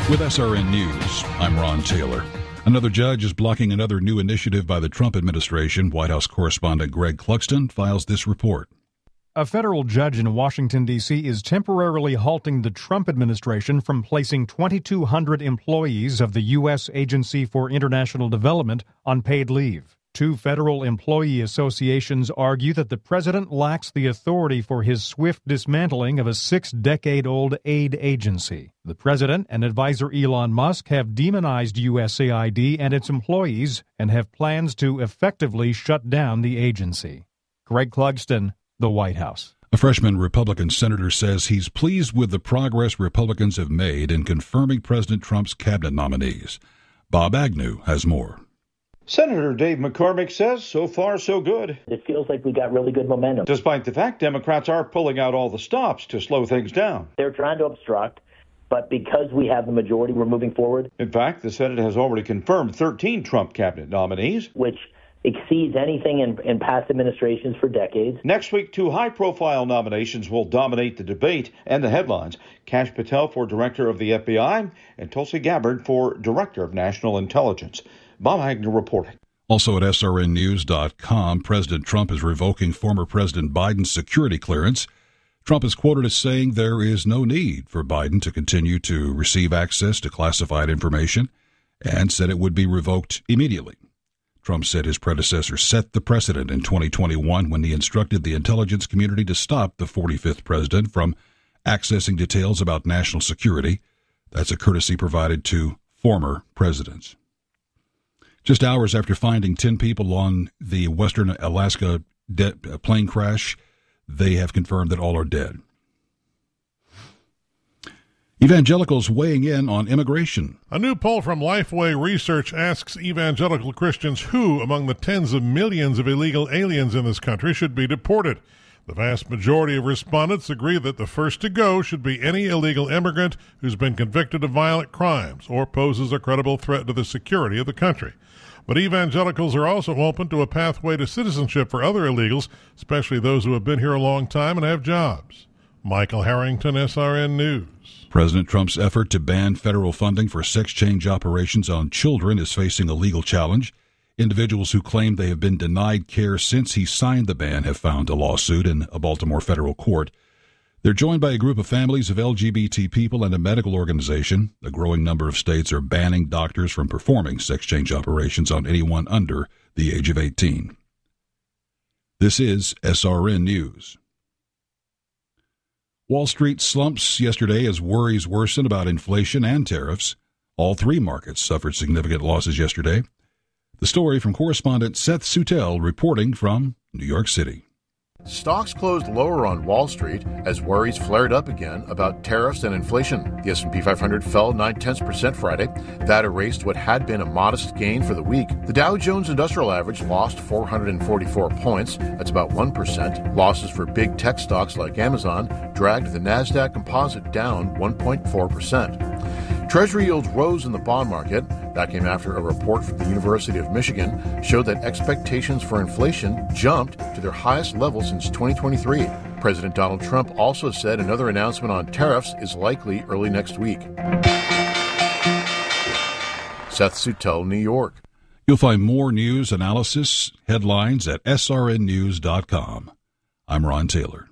With SRN News, I'm Ron Taylor. Another judge is blocking another new initiative by the Trump administration. White House correspondent Greg Clugston files this report. A federal judge in Washington, D.C. is temporarily halting the Trump administration from placing 2,200 employees of the U.S. Agency for International Development on paid leave. Two federal employee associations argue that the president lacks the authority for his swift dismantling of a 6-decade-old aid agency. The president and advisor Elon Musk have demonized USAID and its employees and have plans to effectively shut down the agency. Greg Clugston, the White House. A freshman Republican senator says he's pleased with the progress Republicans have made in confirming President Trump's cabinet nominees. Bob Agnew has more. Senator Dave McCormick says so far so good. It feels like we got really good momentum. Despite the fact Democrats are pulling out all the stops to slow things down. They're trying to obstruct, but because we have the majority, we're moving forward. In fact, the Senate has already confirmed 13 Trump cabinet nominees, which exceeds anything in past administrations for decades. Next week, 2 high-profile nominations will dominate the debate and the headlines. Kash Patel for Director of the FBI and Tulsi Gabbard for Director of National Intelligence. Bob Agnew reporting. Also at srnnews.com, President Trump is revoking former President Biden's security clearance. Trump is quoted as saying there is no need for Biden to continue to receive access to classified information and said it would be revoked immediately. Trump said his predecessor set the precedent in 2021 when he instructed the intelligence community to stop the 45th president from accessing details about national security. That's a courtesy provided to former presidents. Just hours after finding 10 people on the Western Alaska plane crash, they have confirmed that all are dead. Evangelicals weighing in on immigration. A new poll from Lifeway Research asks evangelical Christians who, among the tens of millions of illegal aliens in this country, should be deported. The vast majority of respondents agree that the first to go should be any illegal immigrant who's been convicted of violent crimes or poses a credible threat to the security of the country. But evangelicals are also open to a pathway to citizenship for other illegals, especially those who have been here a long time and have jobs. Michael Harrington, SRN News. President Trump's effort to ban federal funding for sex change operations on children is facing a legal challenge. Individuals who claim they have been denied care since he signed the ban have filed a lawsuit in a Baltimore federal court. They're joined by a group of families of LGBT people and a medical organization. A growing number of states are banning doctors from performing sex change operations on anyone under the age of 18. This is SRN News. Wall Street slumps yesterday as worries worsen about inflation and tariffs. All 3 markets suffered significant losses yesterday. The story from correspondent Seth Sutel reporting from New York City. Stocks closed lower on Wall Street as worries flared up again about tariffs and inflation. The S&P 500 fell 0.9% Friday. That erased what had been a modest gain for the week. The Dow Jones Industrial Average lost 444 points. That's about 1%. Losses for big tech stocks like Amazon dragged the Nasdaq Composite down 1.4%. Treasury yields rose in the bond market. That came after a report from the University of Michigan showed that expectations for inflation jumped to their highest level since 2023. President Donald Trump also said another announcement on tariffs is likely early next week. Seth Sutel, New York. You'll find more news, analysis, headlines at srnnews.com. I'm Ron Taylor.